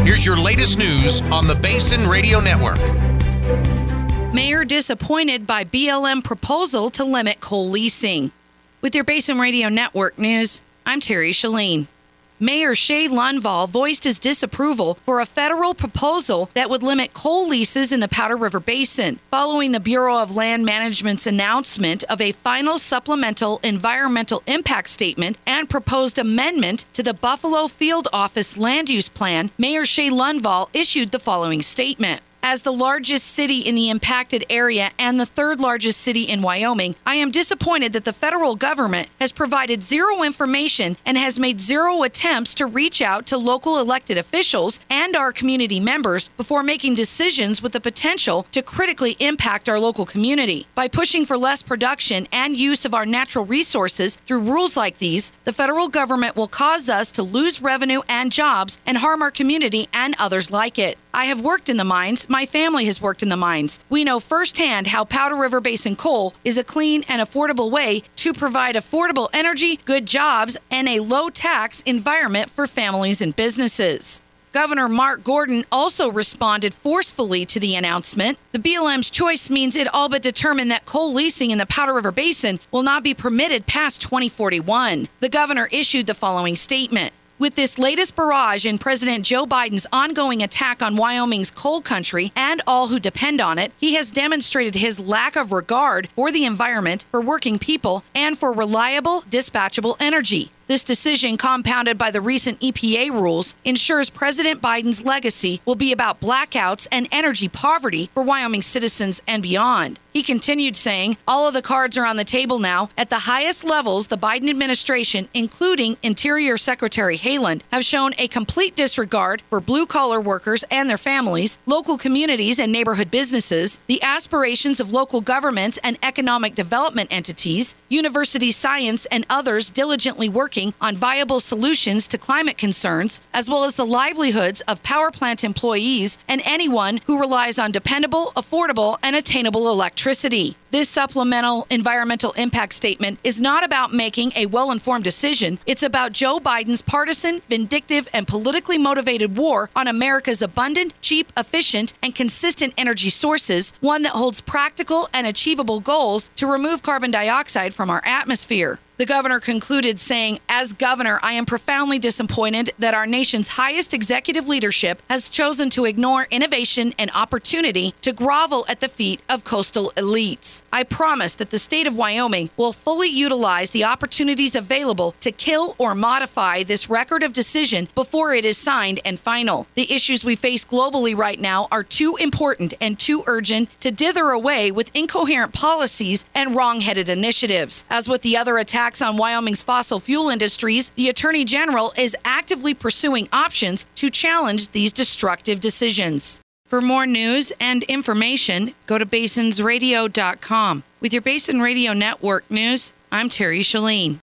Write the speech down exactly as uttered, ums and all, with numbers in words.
Here's your latest news on the Basin Radio Network. Mayor disappointed by B L M proposal to limit coal leasing. With your Basin Radio Network news, I'm Terry Shalene. Mayor Shay Lundvall voiced his disapproval for a federal proposal that would limit coal leases in the Powder River Basin, following the Bureau of Land Management's announcement of a final supplemental environmental impact statement and proposed amendment to the Buffalo Field Office Land Use Plan. Mayor Shay Lundvall issued the following statement. As the largest city in the impacted area and the third largest city in Wyoming, I am disappointed that the federal government has provided zero information and has made zero attempts to reach out to local elected officials and our community members before making decisions with the potential to critically impact our local community. By pushing for less production and use of our natural resources through rules like these, the federal government will cause us to lose revenue and jobs and harm our community and others like it. I have worked in the mines. My family has worked in the mines. We know firsthand how Powder River Basin coal is a clean and affordable way to provide affordable energy, good jobs, and a low-tax environment for families and businesses. Governor Mark Gordon also responded forcefully to the announcement. The B L M's choice means it all but determined that coal leasing in the Powder River Basin will not be permitted past twenty forty-one. The governor issued the following statement. With this latest barrage in President Joe Biden's ongoing attack on Wyoming's coal country and all who depend on it, he has demonstrated his lack of regard for the environment, for working people, and for reliable, dispatchable energy. This decision, compounded by the recent E P A rules, ensures President Biden's legacy will be about blackouts and energy poverty for Wyoming citizens and beyond. He continued saying, all of the cards are on the table now. At the highest levels, the Biden administration, including Interior Secretary Haaland, have shown a complete disregard for blue-collar workers and their families, local communities and neighborhood businesses, the aspirations of local governments and economic development entities, university science and others diligently working on viable solutions to climate concerns, as well as the livelihoods of power plant employees and anyone who relies on dependable, affordable, and attainable electricity. This supplemental environmental impact statement is not about making a well-informed decision. It's about Joe Biden's partisan, vindictive, and politically motivated war on America's abundant, cheap, efficient, and consistent energy sources, one that holds practical and achievable goals to remove carbon dioxide from our atmosphere. The governor concluded saying, as governor, I am profoundly disappointed that our nation's highest executive leadership has chosen to ignore innovation and opportunity to grovel at the feet of coastal elites. I promise that the state of Wyoming will fully utilize the opportunities available to kill or modify this record of decision before it is signed and final. The issues we face globally right now are too important and too urgent to dither away with incoherent policies and wrong-headed initiatives. As with the other attacks on Wyoming's fossil fuel industries, the Attorney General is actively pursuing options to challenge these destructive decisions. For more news and information, go to basins radio dot com. With your Basin Radio Network news, I'm Terry Shalene.